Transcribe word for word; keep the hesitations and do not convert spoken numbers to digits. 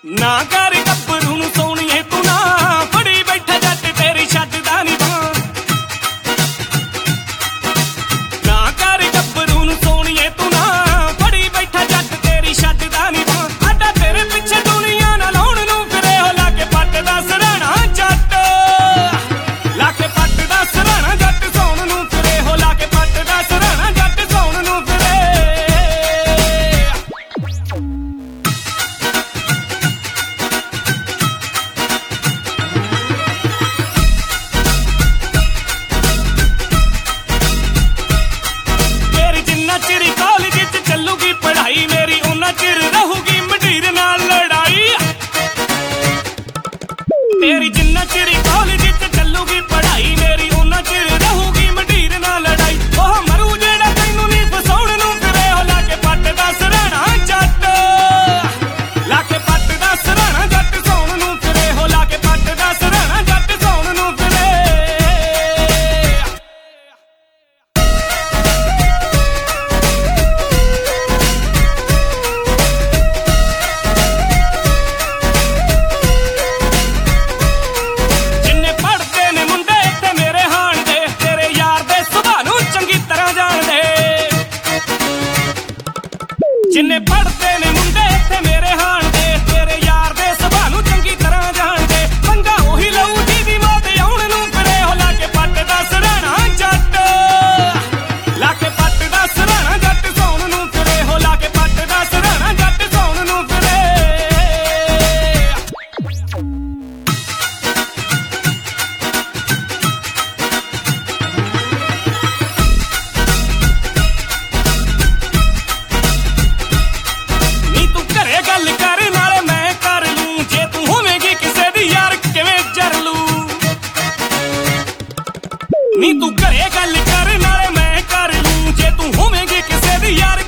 ना कर गब्बरू नूं सोहणीए तू ना फड़ी बैठा जट तेरी छड्डदा नी बां। ना कर गब्बरू नूं सोहणीए तू ना फड़ी बैठा जट तेरी छड्डदा नी बां। आडा तेरे पिछे दुनिया ना लाउण नूं फिरे हो लाके पट दा सराणा जट, लाके पट दा सराणा जट सौण नूं फिरे हो लाके पट दा सराणा जट सौण नूं फिरे। चिरी कॉलेज च चलूगी पढ़ाई मेरी उन्ना चिर रहूगी मंडीर नाल लड़ाई। तेरी जिन्ना चिरी कॉलेज च चलूगी पढ़ाई मेरी उन्ना चिर रहूगी मंडीर नाल लड़ाई। ओह मरू जेड़ा तैनू नी फसाउण नूं फिरे हो लाके पट दा सराणा जट, लाके पट दा सराणा जट सौण नूं फिरे हो लाके पट दा सराणा जट सौण नूं फिरे। जिन्ने पढ़ते ने मुंडे इत्थे मेरे हाण दे तेरे यार दे सुभाऽ नूं चंगी तरह जाणदे। पंगा ओही लऊ जी दी मौत आउण नूं फिरे हो लाके पट दा सराणा जट, लाके पट दा सराणा जट सौण नूं फिरे हो लाके पट दा सराणा जट सौण नूं फिरे। गल कर नाले मैं कर लूं जे तू होवेगी किसे दी यार किवें जर लूं। नी तू घरे गल कर नाले मैं कर लूं जे तू होवेगी किसे दी यार